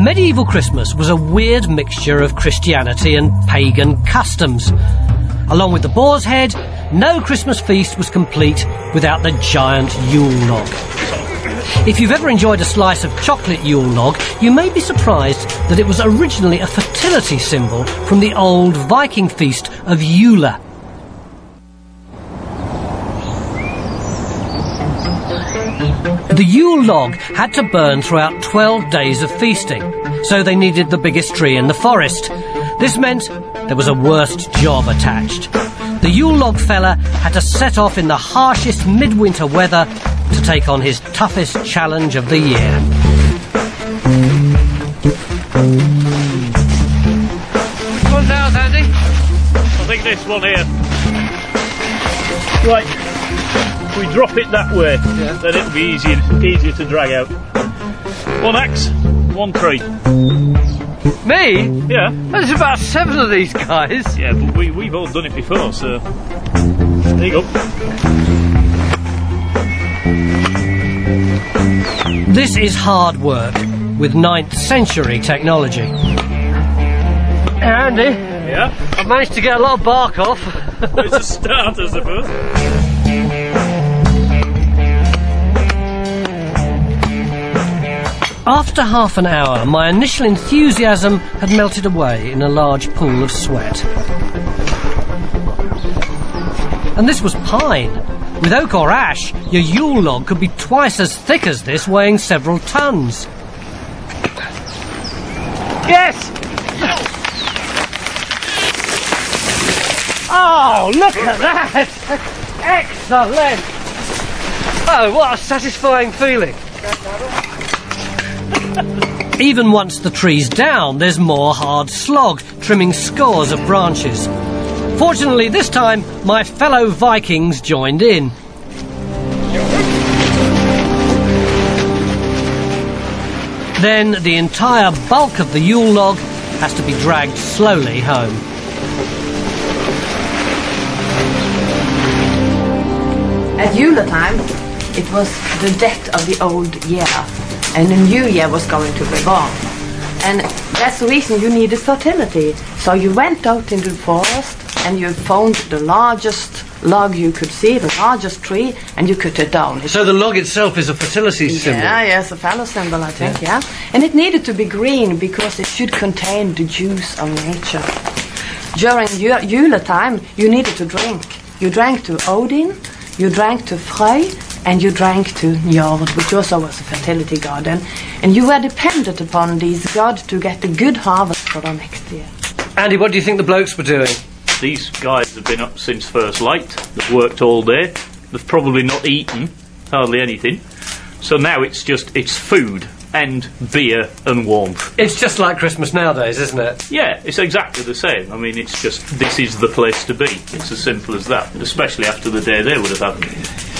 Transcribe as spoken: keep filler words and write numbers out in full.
Medieval Christmas was a weird mixture of Christianity and pagan customs. Along with the boar's head, no Christmas feast was complete without the giant Yule log. If you've ever enjoyed a slice of chocolate Yule log, you may be surprised that it was originally a fertility symbol from the old Viking feast of Yule. The Yule log had to burn throughout twelve days of feasting, so they needed the biggest tree in the forest. This meant there was a worst job attached. The Yule log fella had to set off in the harshest midwinter weather to take on his toughest challenge of the year. Which one's ours, Andy? I think this one here. Right. If we drop it that way, yeah, then it'll be easier, easier to drag out. One axe, one tree. Me? Yeah. There's about seven of these guys. Yeah, but we, we've all done it before, so... There you go. This is hard work, with ninth century technology. Andy? Yeah? I've managed to get a lot of bark off. Well, it's a start, I suppose. After half an hour, my initial enthusiasm had melted away in a large pool of sweat. And this was pine. With oak or ash, your Yule log could be twice as thick as this, weighing several tons. Yes! Oh, look at that! Excellent! Oh, what a satisfying feeling. Even once the tree's down, there's more hard slog, trimming scores of branches. Fortunately, this time, my fellow Vikings joined in. Then the entire bulk of the Yule log has to be dragged slowly home. At Yule time, it was the death of the old year, and the new year was going to be born. And that's the reason you needed fertility. So you went out into the forest and you found the largest log you could see, the largest tree, and you cut it down. It So the log itself is a fertility symbol? Yeah, yes, a fellow symbol, I think, yeah. yeah. And it needed to be green because it should contain the juice of nature. During Yule time, you needed to drink. You drank to Odin, you drank to Frey, and you drank to Njord, which also was a fertility god. And, and you were dependent upon these gods to get a good harvest for the next year. Andy, what do you think the blokes were doing? These guys have been up since first light. They've worked all day. They've probably not eaten hardly anything. So now it's just, it's food and beer and warmth. It's just like Christmas nowadays, isn't it? Yeah, it's exactly the same. I mean, it's just, this is the place to be. It's as simple as that, especially after the day they would have had.